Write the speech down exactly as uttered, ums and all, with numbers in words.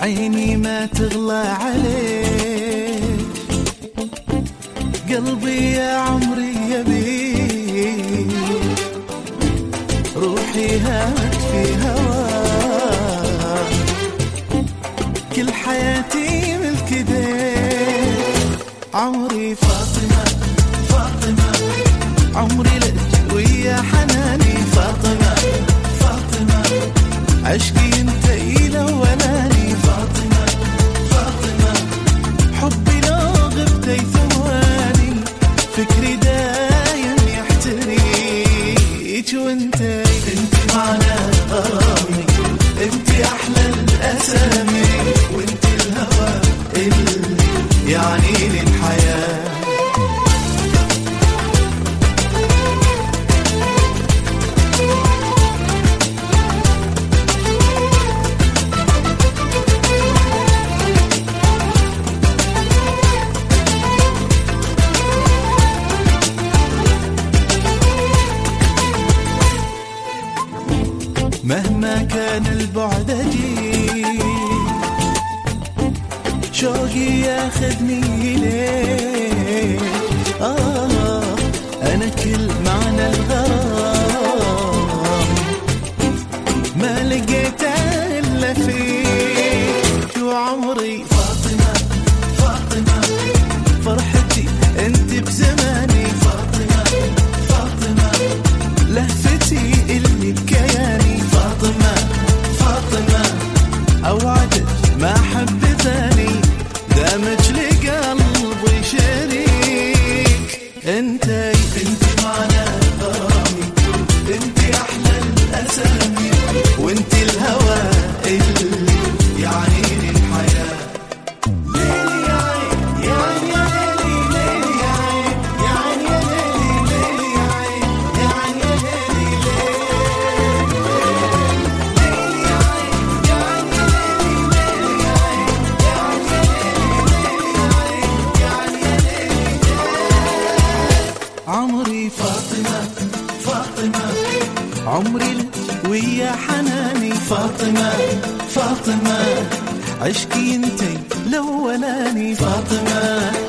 عيني ما تغلى عليك، قلبي يا عمري يبيك، روحي هات في هواك، كل حياتي ملك ايديك. عمري فاطمة فاطمة، عمري لك ويا حناني فاطمة فاطمة، عشقي انت الاولاني فاطمة فاطمة، حبي لو غبتي ثواني، فكري دايم يحتريك، وانتي انتي معنى غرامي، انتي احلى الاسامي، وانتي الهوى اللي يعني لي الحياة. مهما كان البعد أجيك، شوقي ياخذني إليك، آه أنا كل معنى الغرام ما لقيته إلا فيك، وعمري فاطمة فاطمة، فرحتي أنت بزماني فاطمة فاطمة، لهفتي اللي بكياني فاطمة فاطمة، أوعدك ما حب ثاني، دامج لقلبي شريك، انتي انتي معنى غرامي، انتي احلى الاسامي، وانتي الهوى اللي يعني لي الحياة. ليلي يا عين يا عين يا ليلي، ليلي يا عين يا عين يا ليلي، ليلي يا عين يا عين يا ليلي، ليلي يا عين يا عين يا ليلي، ليلي يا عين يا عين يا ليلي، عمري فاطمة فاطمة، عمري لك ويا حناني فاطمة فاطمة، عشقي انتي الاولاني فاطمة